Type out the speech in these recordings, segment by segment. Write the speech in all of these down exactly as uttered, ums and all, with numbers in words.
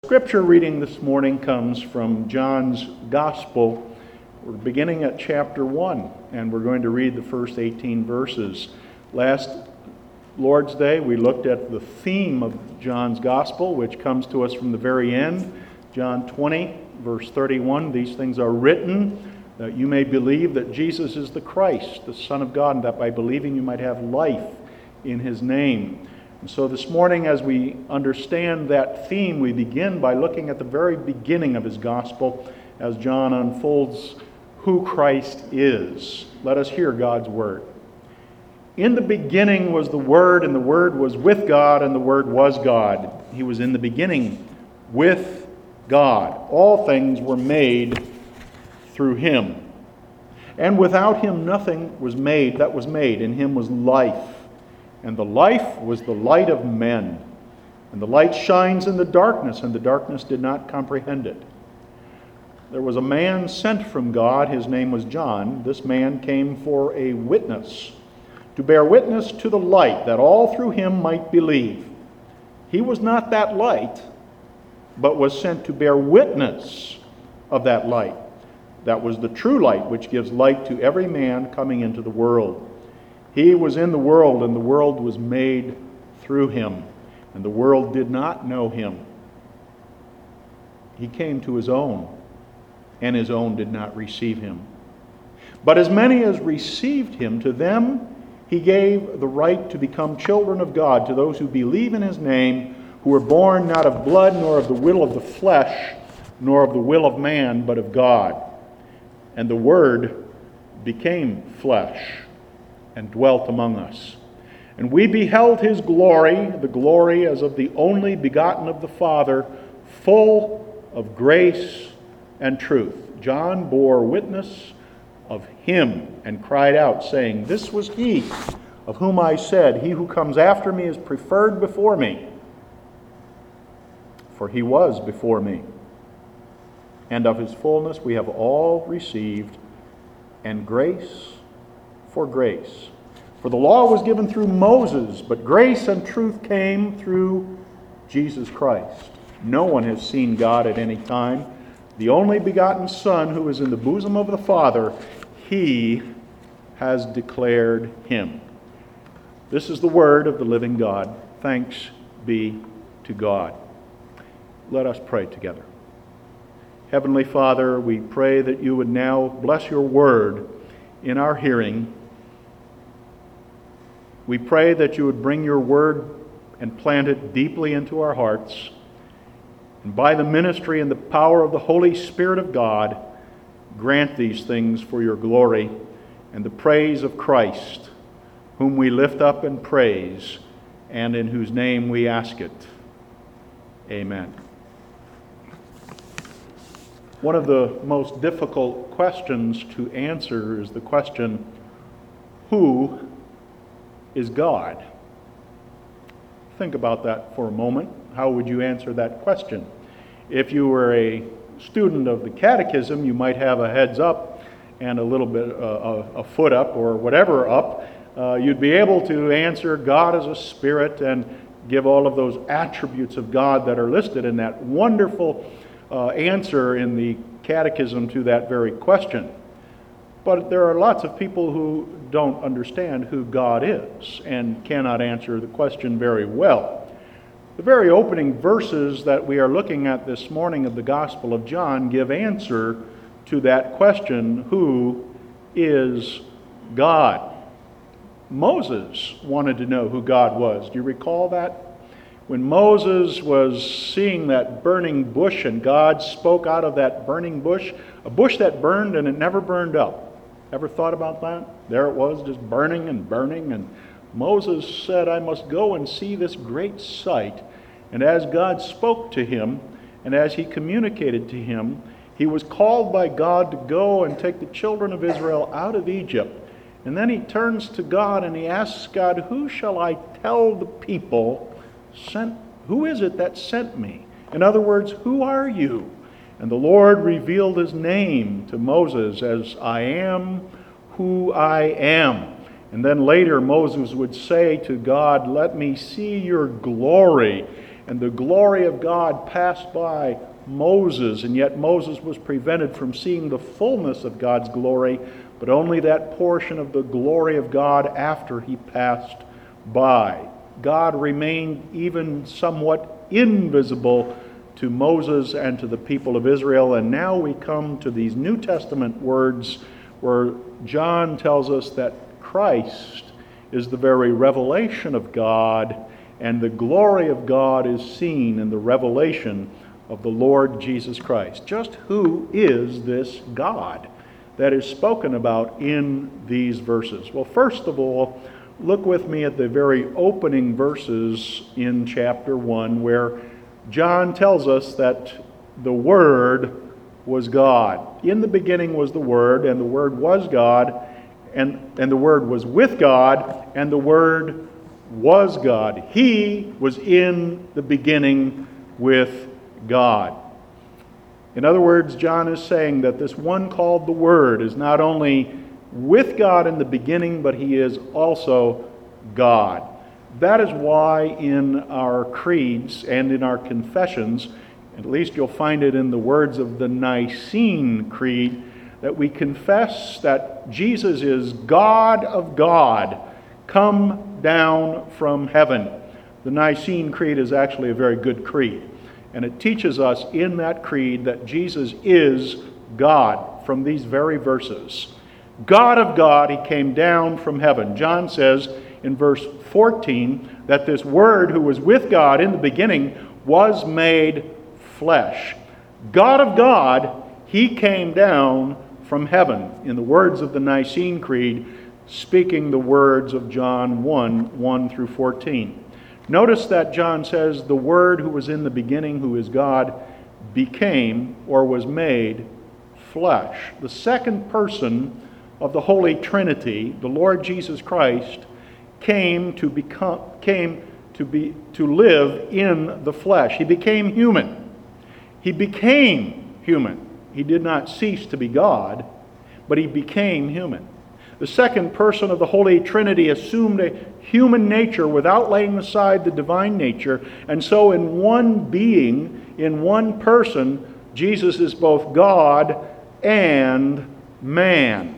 Scripture reading this morning comes from John's Gospel. We're beginning at chapter one, and we're going to read the first eighteen verses. Last Lord's Day, we looked at the theme of John's Gospel, which comes to us from the very end. John twenty, verse thirty-one, "These things are written that you may believe that Jesus is the Christ, the Son of God, and that by believing you might have life in His name." And so this morning, as we understand that theme, we begin by looking at the very beginning of his gospel as John unfolds who Christ is. Let us hear God's word. "In the beginning was the Word, and the Word was with God, and the Word was God. He was in the beginning with God. All things were made through him. And without him nothing was made that was made. In him was life. And the life was the light of men. And the light shines in the darkness, and the darkness did not comprehend it. There was a man sent from God. His name was John. This man came for a witness, to bear witness to the light, that all through him might believe. He was not that light, but was sent to bear witness of that light. That was the true light, which gives light to every man coming into the world. He was in the world, and the world was made through him, and the world did not know him. He came to his own, and his own did not receive him. But as many as received him, to them he gave the right to become children of God, to those who believe in his name, who were born not of blood, nor of the will of the flesh, nor of the will of man, but of God. And the Word became flesh and dwelt among us. And we beheld his glory, the glory as of the only begotten of the Father, full of grace and truth. John bore witness of him and cried out, saying, This was he of whom I said, He who comes after me is preferred before me, for he was before me. And of his fullness we have all received, and grace for grace. For the law was given through Moses, but grace and truth came through Jesus Christ. No one has seen God at any time. The only begotten Son, who is in the bosom of the Father, he has declared him." This is the word of the living God. Thanks be to God. Let us pray together. Heavenly Father, we pray that you would now bless your word in our hearing. We pray that you would bring your word and plant it deeply into our hearts. And by the ministry and the power of the Holy Spirit of God, grant these things for your glory and the praise of Christ, whom we lift up and praise, and in whose name we ask it. Amen. One of the most difficult questions to answer is the question, who is God? Think about that for a moment. How would you answer that question? If you were a student of the catechism, you might have a heads up and a little bit, uh, a, a foot up or whatever up. Uh, you'd be able to answer God as a spirit and give all of those attributes of God that are listed in that wonderful uh, answer in the catechism to that very question. But there are lots of people who don't understand who God is and cannot answer the question very well. The very opening verses that we are looking at this morning of the Gospel of John give answer to that question, who is God? Moses wanted to know who God was. Do you recall that? When Moses was seeing that burning bush and God spoke out of that burning bush, a bush that burned and it never burned up. Ever thought about that? There it was, just burning and burning, and Moses said, I must go and see this great sight. And as God spoke to him, and as he communicated to him, he was called by God to go and take the children of Israel out of Egypt. And then he turns to God and he asks God, who shall I tell the people sent? Who is it that sent me? In other words, who are you? And the Lord revealed his name to Moses as I am who I am. And then later Moses would say to God, let me see your glory. and the glory of God passed by Moses, and yet Moses was prevented from seeing the fullness of God's glory, but only that portion of the glory of God after he passed by. God remained even somewhat invisible to Moses and to the people of Israel, and now we come to these New Testament words where John tells us that Christ is the very revelation of God, and the glory of God is seen in the revelation of the Lord Jesus Christ. Just who is this God that is spoken about in these verses? Well, first of all, look with me at the very opening verses in chapter one, where John tells us that the Word was God. In the beginning was the Word, and the Word was God, and, and the Word was with God, and the Word was God. He was in the beginning with God. In other words, John is saying that this one called the Word is not only with God in the beginning, but he is also God. That is why in our creeds and in our confessions, at least you'll find it in the words of the Nicene Creed, that we confess that Jesus is God of God, come down from heaven. The Nicene Creed is actually a very good creed, and it teaches us in that creed that Jesus is God from these very verses. God of God, he came down from heaven. John says in verse fourteen that this Word who was with God in the beginning was made flesh. God of God, he came down from heaven. In the words of the Nicene Creed, speaking the words of John one, one through fourteen. Notice that John says the Word who was in the beginning, who is God, became or was made flesh. The second person of the Holy Trinity, the Lord Jesus Christ, came to become came to be to live in the flesh. He became human. He became human. He did not cease to be God, but he became human. The second person of the Holy Trinity assumed a human nature without laying aside the divine nature, and so in one being, in one person, Jesus is both God and man.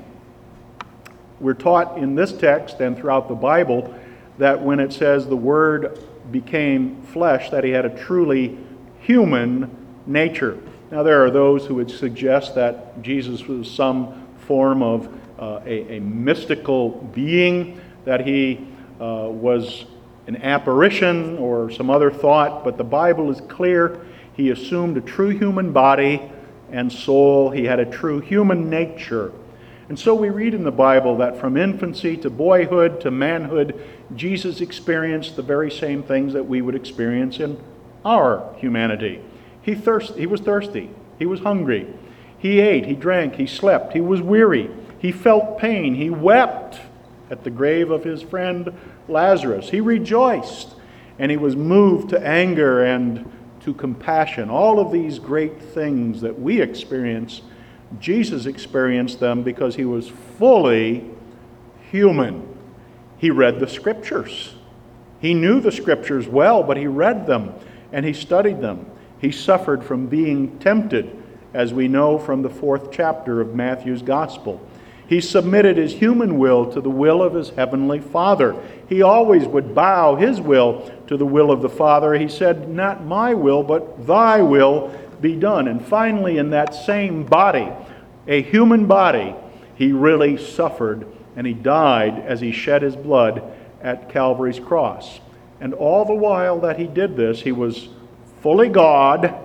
We're taught in this text and throughout the Bible that when it says the Word became flesh, that he had a truly human nature. Now there are those who would suggest that Jesus was some form of uh, a, a mystical being, that he uh, was an apparition or some other thought, but the Bible is clear. He assumed a true human body and soul. He had a true human nature. And so we read in the Bible that from infancy to boyhood to manhood, Jesus experienced the very same things that we would experience in our humanity. He thirst, he was thirsty. He was hungry. He ate. He drank. He slept. He was weary. He felt pain. He wept at the grave of his friend Lazarus. He rejoiced, and he was moved to anger and to compassion. All of these great things that we experience, Jesus experienced them because he was fully human. He read the Scriptures. He knew the Scriptures well, but he read them and he studied them. He suffered from being tempted, as we know from the fourth chapter of Matthew's Gospel. He submitted his human will to the will of his heavenly Father. He always would bow his will to the will of the Father. He said, "Not my will, but thy will be done." And finally, in that same body, a human body, he really suffered, and he died as he shed his blood at Calvary's cross. And all the while that he did this, he was fully God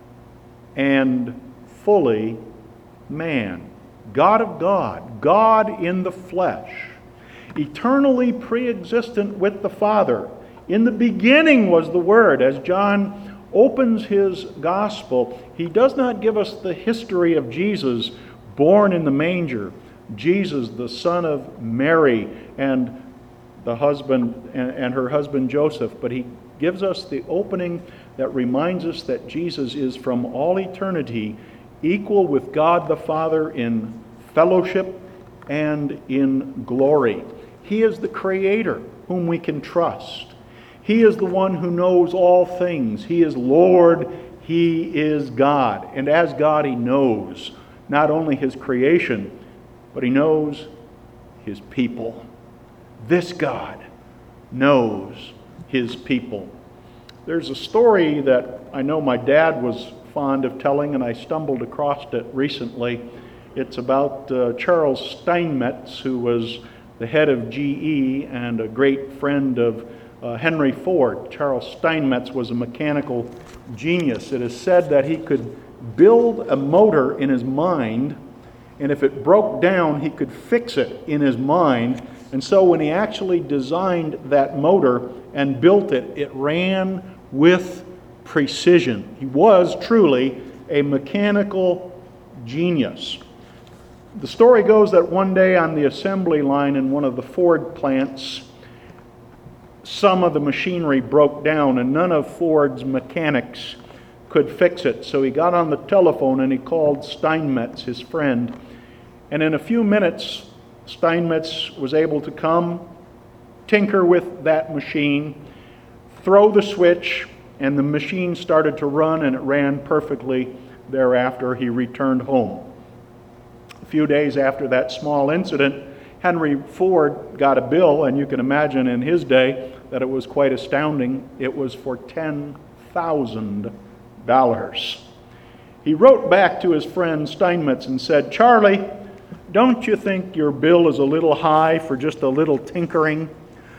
and fully man. God of God, God in the flesh, eternally pre-existent with the Father. In the beginning was the Word. As John opens his gospel, he does not give us the history of Jesus born in the manger, Jesus, the son of Mary, and the husband and, and her husband Joseph, but he gives us the opening that reminds us that Jesus is from all eternity equal with God the Father in fellowship and in glory. He is the Creator whom we can trust. He is the one who knows all things. He is Lord. He is God. And as God, He knows not only His creation, but He knows His people. This God knows His people. There's a story that I know my dad was fond of telling, and I stumbled across it recently. It's about uh, Charles Steinmetz, who was the head of G E and a great friend of uh, Henry Ford. Charles Steinmetz was a mechanical genius. It is said that he could build a motor in his mind, and if it broke down, he could fix it in his mind. And so when he actually designed that motor and built it, it ran with precision. He was truly a mechanical genius. The story goes that one day on the assembly line in one of the Ford plants, some of the machinery broke down and none of Ford's mechanics could fix it. So he got on the telephone and he called Steinmetz, his friend. And in a few minutes, Steinmetz was able to come, tinker with that machine, throw the switch, and the machine started to run, and it ran perfectly thereafter. He returned home. A few days after that small incident, Henry Ford got a bill, and you can imagine in his day that it was quite astounding. It was for ten thousand dollars. He wrote back to his friend Steinmetz and said, "Charlie, don't you think your bill is a little high for just a little tinkering?"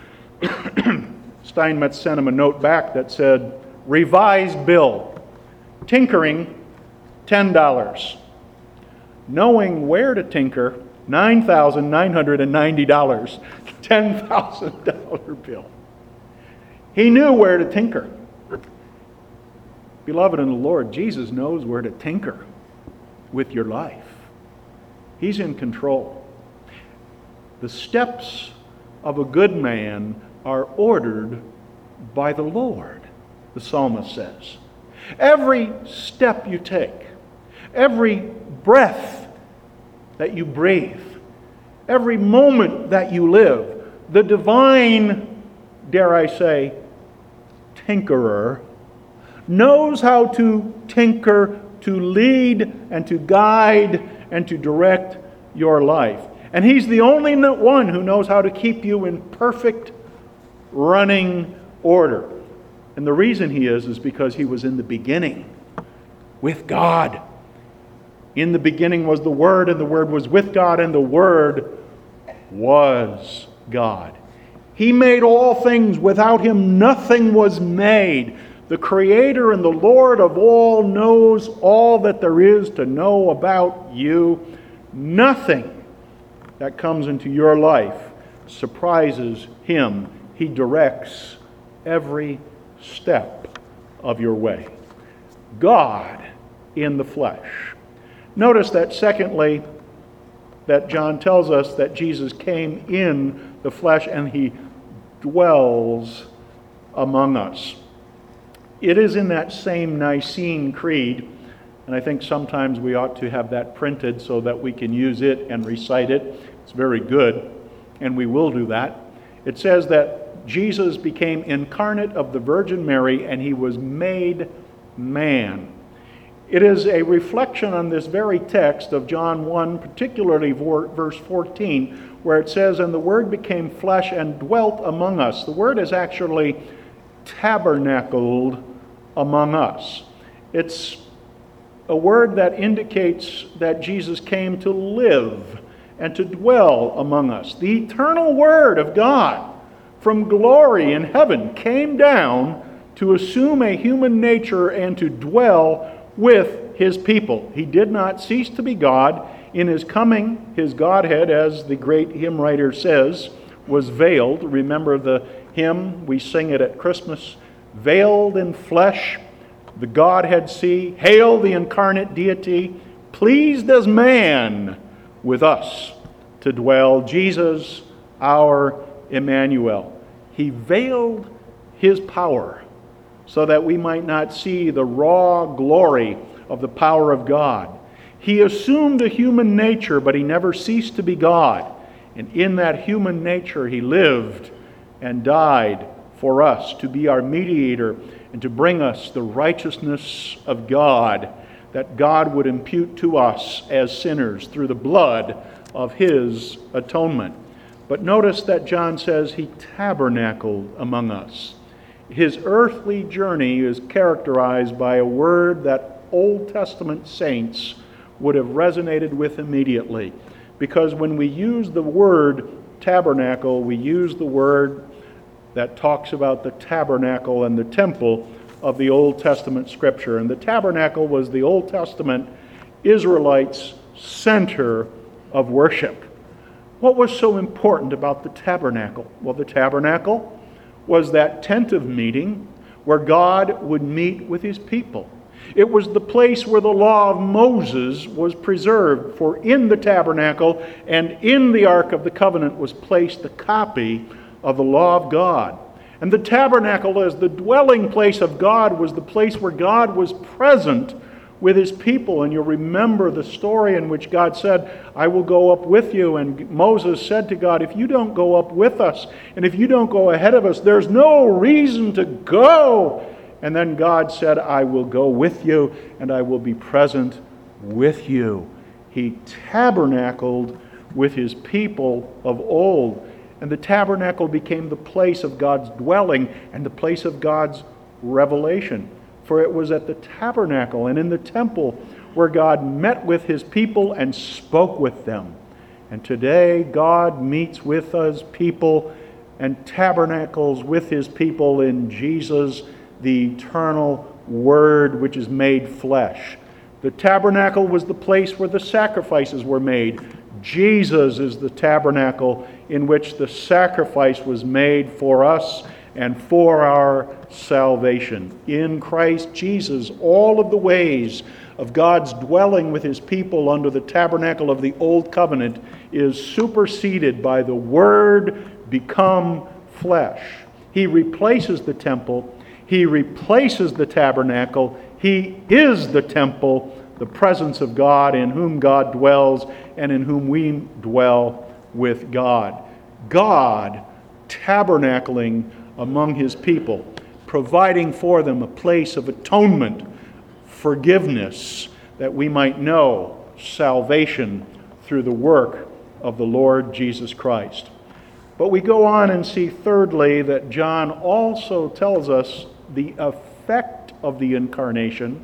Steinmetz sent him a note back that said, "Revised bill, tinkering, ten dollars. Knowing where to tinker, nine thousand nine hundred ninety dollars. ten thousand dollars bill. He knew where to tinker. Beloved in the Lord, Jesus knows where to tinker with your life. He's in control. The steps of a good man are ordered by the Lord, the psalmist says. Every step you take, every breath that you breathe, every moment that you live, the divine, dare I say, tinkerer, knows how to tinker, to lead and to guide and to direct your life. And He's the only one who knows how to keep you in perfect running order. And the reason He is, is because He was in the beginning with God. In the beginning was the Word, and the Word was with God, and the Word was God. He made all things. Without Him, nothing was made. The Creator and the Lord of all knows all that there is to know about you. Nothing that comes into your life surprises Him. He directs every step of your way. God in the flesh. Notice that secondly, that John tells us that Jesus came in the flesh and He dwells among us. It is in that same Nicene Creed, and I think sometimes we ought to have that printed so that we can use it and recite it. It's very good, and we will do that. It says that Jesus became incarnate of the Virgin Mary, and He was made man. It is a reflection on this very text of John one, particularly verse fourteen, where it says, "And the Word became flesh and dwelt among us." The word is actually tabernacled among us. It's a word that indicates that Jesus came to live and to dwell among us. The eternal Word of God from glory in heaven came down to assume a human nature and to dwell with His people. He did not cease to be God. In His coming, His Godhead, as the great hymn writer says, was veiled. Remember the hymn, we sing it at Christmas. Veiled in flesh, the Godhead see. Hail the incarnate deity, pleased as man with us to dwell. Jesus, our Emmanuel. He veiled His power so that we might not see the raw glory of the power of God. He assumed a human nature, but He never ceased to be God. And in that human nature, He lived and died for us, to be our mediator, and to bring us the righteousness of God, that God would impute to us as sinners through the blood of his atonement. But notice that John says he tabernacled among us. His earthly journey is characterized by a word that Old Testament saints would have resonated with immediately. Because when we use the word tabernacle, we use the word that talks about the tabernacle and the temple of the Old Testament Scripture. And the tabernacle was the Old Testament Israelites' center of worship. What was so important about the tabernacle? Well, the tabernacle was that tent of meeting where God would meet with his people. It was the place where the law of Moses was preserved, for in the tabernacle and in the Ark of the Covenant was placed the copy of the law of God. And the tabernacle, as the dwelling place of God, was the place where God was present with his people. And you'll remember the story in which God said, I will go up with you. And Moses said to God, if you don't go up with us, and if you don't go ahead of us, there's no reason to go. And then God said, I will go with you, and I will be present with you. He tabernacled with his people of old. And the tabernacle became the place of God's dwelling and the place of God's revelation. For it was at the tabernacle and in the temple where God met with his people and spoke with them. And today God meets with his people and tabernacles with his people in Jesus, the eternal Word which is made flesh. The tabernacle was the place where the sacrifices were made. Jesus is the tabernacle in which the sacrifice was made for us and for our salvation. In Christ Jesus, all of the ways of God's dwelling with his people under the tabernacle of the Old Covenant is superseded by the Word become flesh. He replaces the temple. He replaces the tabernacle. He is the temple, the presence of God, in whom God dwells and in whom we dwell with God. God tabernacling among his people, providing for them a place of atonement, forgiveness, that we might know salvation through the work of the Lord Jesus Christ. But we go on and see thirdly that John also tells us the effect of the incarnation,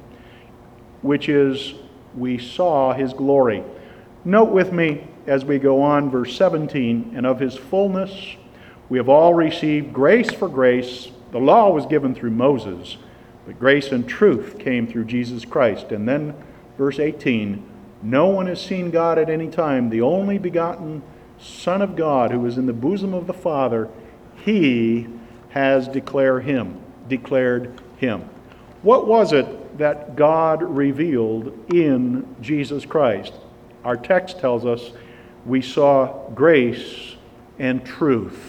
which is we saw his glory. Note with me as we go on, verse seventeen, and of his fullness we have all received grace for grace. The law was given through Moses, but grace and truth came through Jesus Christ. And then verse eighteen, no one has seen God at any time. The only begotten Son of God, who is in the bosom of the Father, he has declared him, declared him. What was it that God revealed in Jesus Christ? Our text tells us we saw grace and truth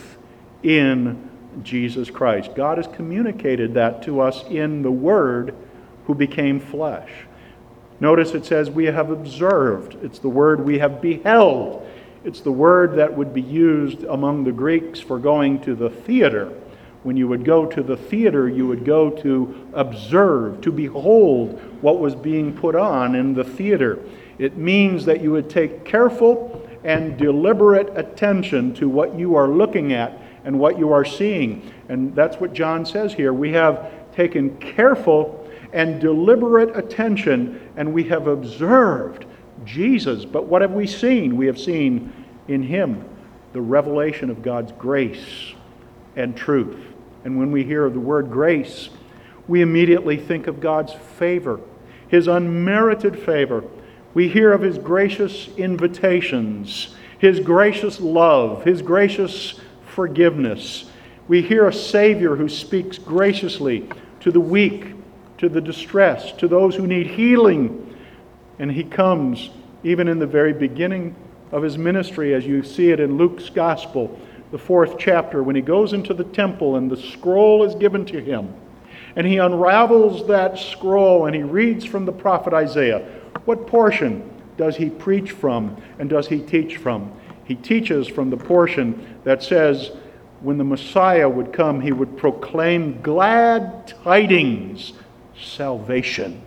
in Jesus Christ. God has communicated that to us in the Word who became flesh. Notice it says we have observed. It's the word we have beheld. It's the word that would be used among the Greeks for going to the theater. When you would go to the theater, you would go to observe, to behold what was being put on in the theater. It means that you would take careful and deliberate attention to what you are looking at and what you are seeing. And that's what John says here. We have taken careful and deliberate attention, and we have observed Jesus. But what have we seen? We have seen in him the revelation of God's grace and truth. And when we hear of the word grace, we immediately think of God's favor, his unmerited favor. We hear of his gracious invitations, his gracious love, his gracious forgiveness. We hear a Savior who speaks graciously to the weak, to the distressed, to those who need healing. And he comes even in the very beginning of his ministry, as you see it in Luke's Gospel, the fourth chapter, when he goes into the temple and the scroll is given to him. And he unravels that scroll and he reads from the prophet Isaiah. What portion does he preach from and does he teach from? He teaches from the portion that says, when the Messiah would come, he would proclaim glad tidings, salvation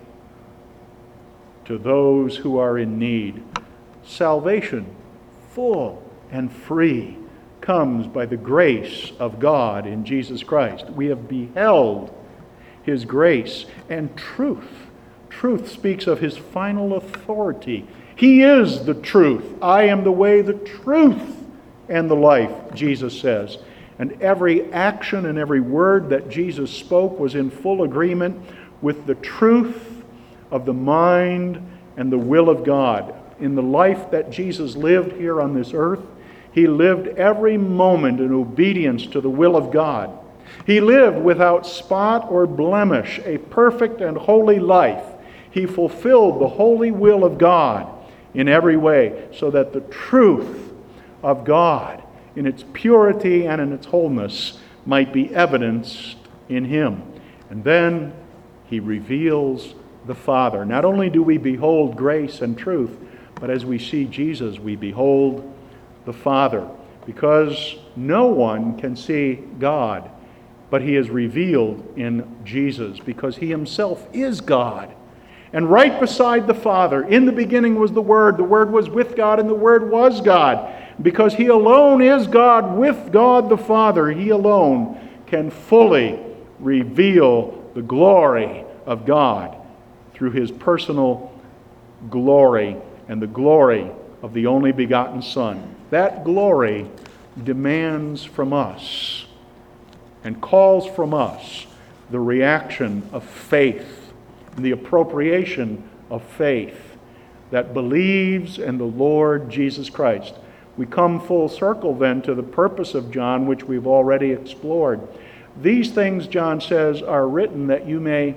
to those who are in need. Salvation, full and free, comes by the grace of God in Jesus Christ. We have beheld his grace and truth. Truth speaks of his final authority. He is the truth. I am the way, the truth, and the life, Jesus says. And every action and every word that Jesus spoke was in full agreement with the truth of the mind and the will of God. In the life that Jesus lived here on this earth, he lived every moment in obedience to the will of God. He lived without spot or blemish, a perfect and holy life. He fulfilled the holy will of God in every way, so that the truth of God in its purity and in its wholeness might be evidenced in him. And then he reveals the Father. Not only do we behold grace and truth, but as we see Jesus, we behold the Father. Because no one can see God, but he is revealed in Jesus, because he himself is God. And right beside the Father, in the beginning was the Word, the Word was with God, and the Word was God. Because he alone is God with God the Father, he alone can fully reveal the glory of God through his personal glory and the glory of the only begotten Son. That glory demands from us and calls from us the reaction of faith and the appropriation of faith that believes in the Lord Jesus Christ. We come full circle then to the purpose of John, which we've already explored. These things, John says, are written that you may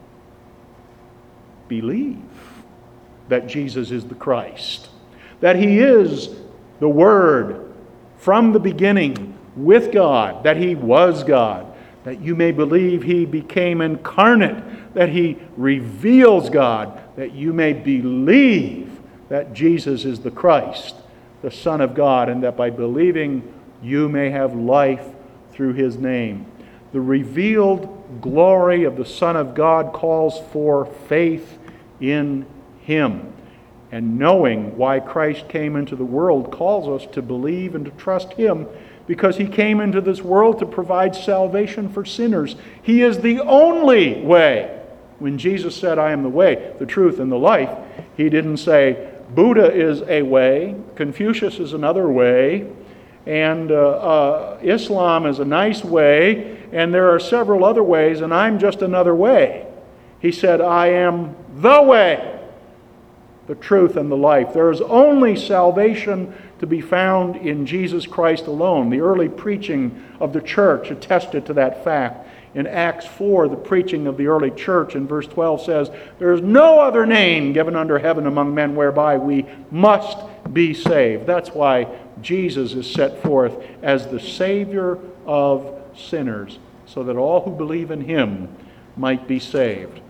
believe that Jesus is the Christ, that he is the Word from the beginning with God, that he was God, that you may believe he became incarnate, that he reveals God, that you may believe that Jesus is the Christ, the Son of God, and that by believing you may have life through his name. The revealed glory of the Son of God calls for faith in him. And knowing why Christ came into the world calls us to believe and to trust him, because he came into this world to provide salvation for sinners. He is the only way. When Jesus said, I am the way, the truth, and the life, he didn't say, Buddha is a way, Confucius is another way, and uh, uh, Islam is a nice way, and there are several other ways, and I'm just another way. He said, I am the way, the truth, and the life. There is only salvation to be found in Jesus Christ alone. The early preaching of the church attested to that fact. In Acts four, the preaching of the early church in verse twelve says, there is no other name given under heaven among men whereby we must be saved. That's why Jesus is set forth as the Savior of sinners, so that all who believe in him might be saved.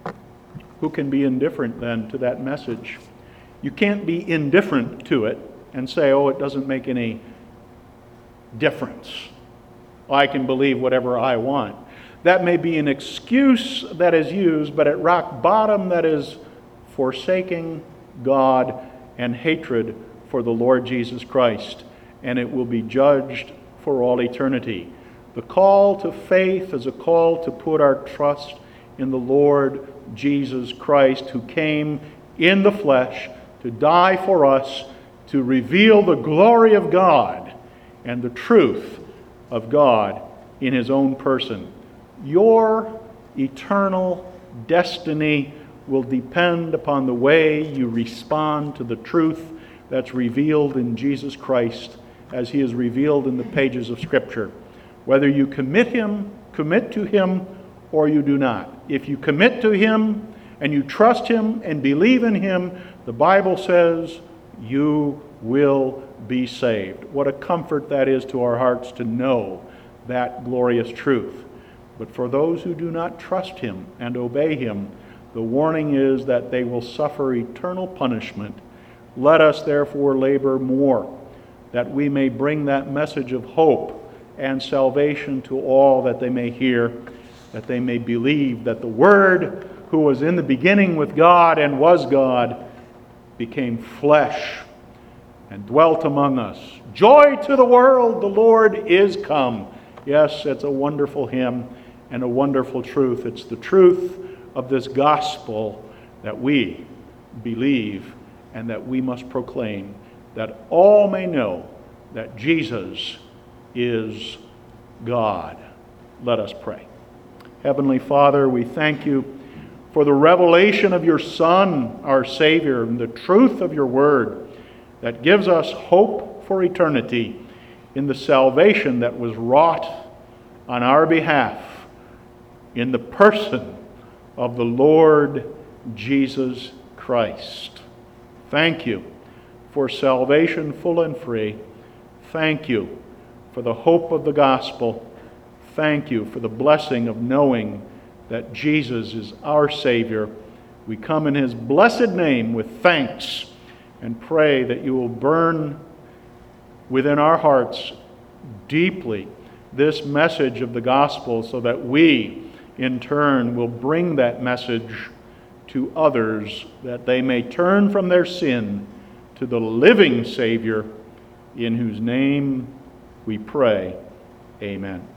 Who can be indifferent then to that message? You can't be indifferent to it and say, oh, it doesn't make any difference. I can believe whatever I want. That may be an excuse that is used, but at rock bottom that is forsaking God and hatred for the Lord Jesus Christ, and it will be judged for all eternity. The call to faith is a call to put our trust in the Lord Jesus Christ, who came in the flesh to die for us, to reveal the glory of God and the truth of God in his own person. Your eternal destiny will depend upon the way you respond to the truth that's revealed in Jesus Christ as he is revealed in the pages of Scripture. Whether you commit him, commit to him, or you do not. If you commit to him and you trust him and believe in him, the Bible says you will be saved. What a comfort that is to our hearts to know that glorious truth. But for those who do not trust him and obey him, the warning is that they will suffer eternal punishment. Let us therefore labor more, that we may bring that message of hope and salvation to all, that they may hear, that they may believe that the Word, who was in the beginning with God and was God, became flesh and dwelt among us. Joy to the world, the Lord is come. Yes, it's a wonderful hymn and a wonderful truth. It's the truth of this gospel that we believe and that we must proclaim, that all may know that Jesus is God. Let us pray. Heavenly Father, we thank you for the revelation of your Son, our Savior, and the truth of your word that gives us hope for eternity in the salvation that was wrought on our behalf in the person of the Lord Jesus Christ. Thank you for salvation full and free. Thank you for the hope of the gospel. Thank you for the blessing of knowing that Jesus is our Savior. We come in his blessed name with thanks and pray that you will burn within our hearts deeply this message of the gospel, so that we in turn will bring that message to others, that they may turn from their sin to the living Savior, in whose name we pray. Amen.